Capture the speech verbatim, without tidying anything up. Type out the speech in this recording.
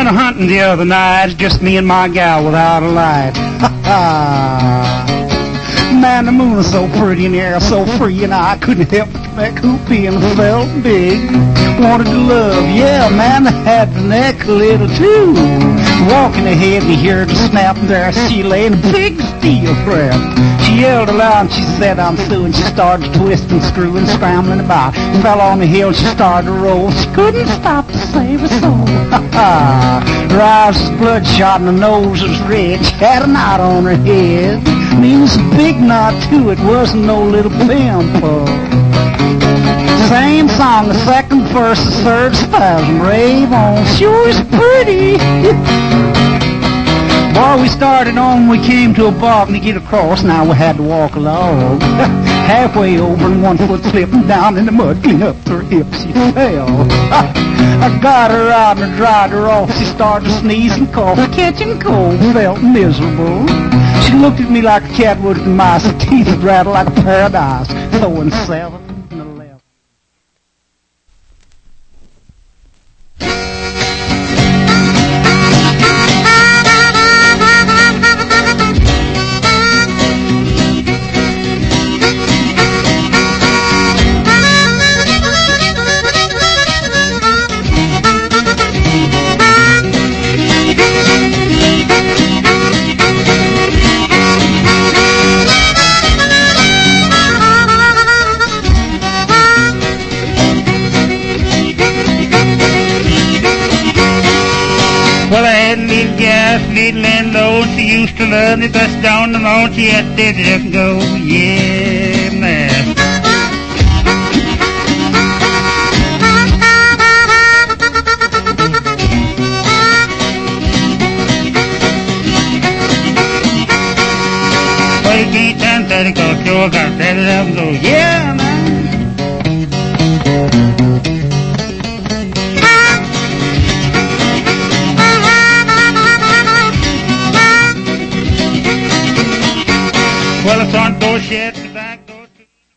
went a-hunting the other night, just me and my gal without a light. Ha ha! Man, the moon was so pretty and the air so free, and I couldn't help but make hoopy and felt big. Wanted to love, yeah, man, I had the neck a little too. Walking ahead, we heard the snap, and there she lay in a big steel trap. She yelled aloud and she said, I'm through, and she started to twist and screw and scrambling about. Fell on the hill, she started to roll. She couldn't stop to save her soul. Ha ha! Her eyes was bloodshot and her nose was red. She had a knot on her head. I mean, it was a big knot too. It wasn't no little pimple. Same song, the second verse, the third spasm, rave on. She was pretty. Boy, we started on, we came to a bog and to get across. Now we had to walk along. Halfway over and one foot slipping down in the mud, clean up to her hips, she fell. I got her out and I dried her off. She started to sneeze and cough, catching cold, felt miserable. She looked at me like a cat would at mice. Her teeth would rattle like a paradise. Throwing seven and eleven. Little and low, she used to love me, bust down the road, she had to just go, yeah, man. Well, you can't turn thirty, cause sure got that up and go, yeah, man. Well, it's on bullshit.